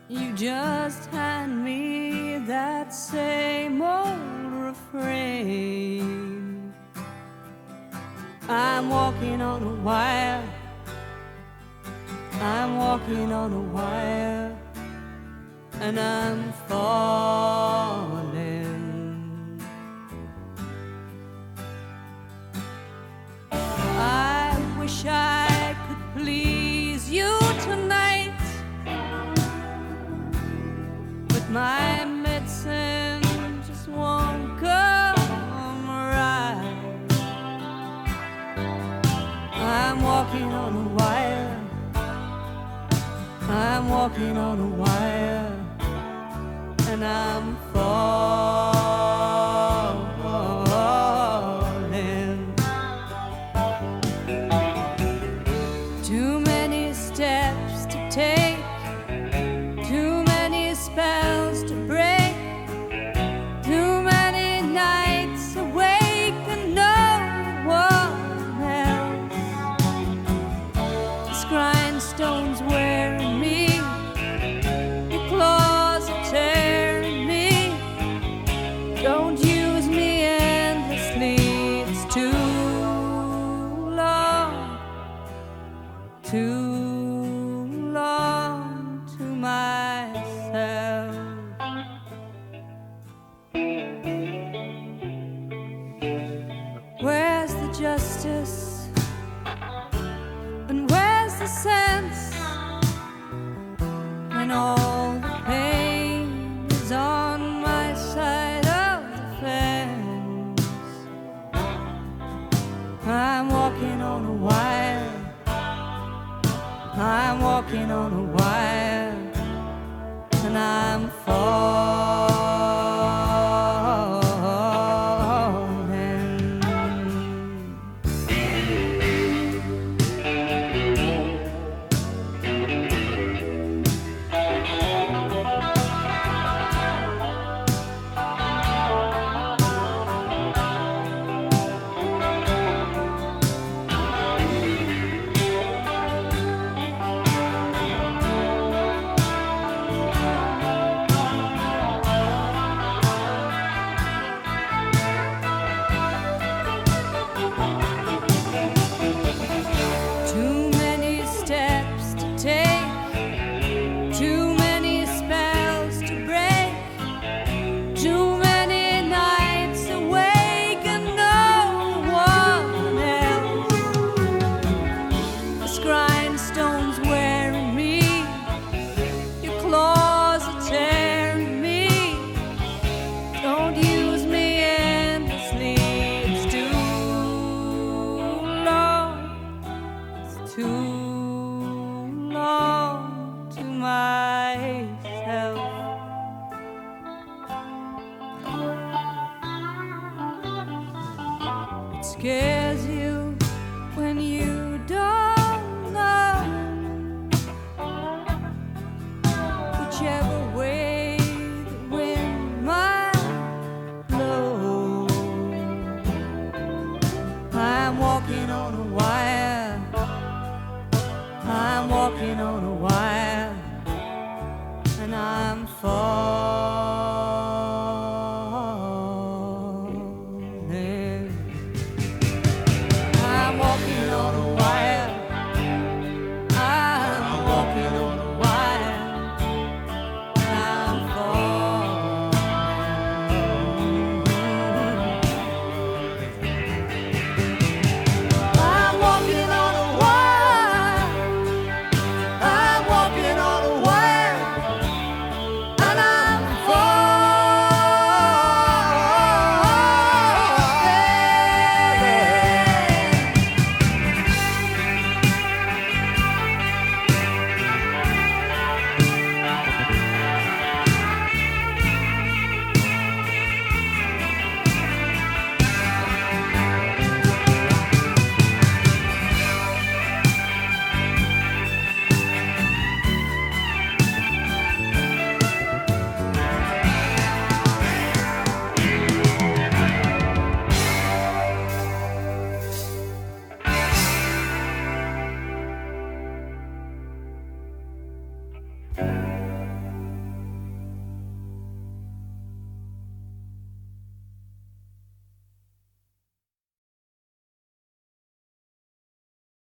You just hand me that same old refrain. I'm walking on a wire. I'm walking on a wire, and I'm falling. I wish I could please you tonight, but my medicine just won't come right. I'm walking on a wire. I'm walking on a wire, and I'm falling. Too many steps to take, too many spells to break, too many nights awake and no one else. This grindstone's wearing me, your claws are tearing me. Don't use me endlessly, it's too long to myself. Where's the justice and where's the sense when all the pain is on my side of the fence? I'm walking on a wire. I'm walking on a wire, and I'm falling. Too many steps to take, too many spells to break, too many nights awake and no one else. This grindstone's wearing me, your claws are tearing me. Don't use me endlessly, it's too long to myself. It scares you when you don't know whichever way the wind might blow. I'm walking on a wire. I'm walking on a wire, and I'm falling. I'm walking on a wire. I'm walking on a wire, and I'm falling. I'm walking on a wire. I'm walking on a wire, and I'm falling.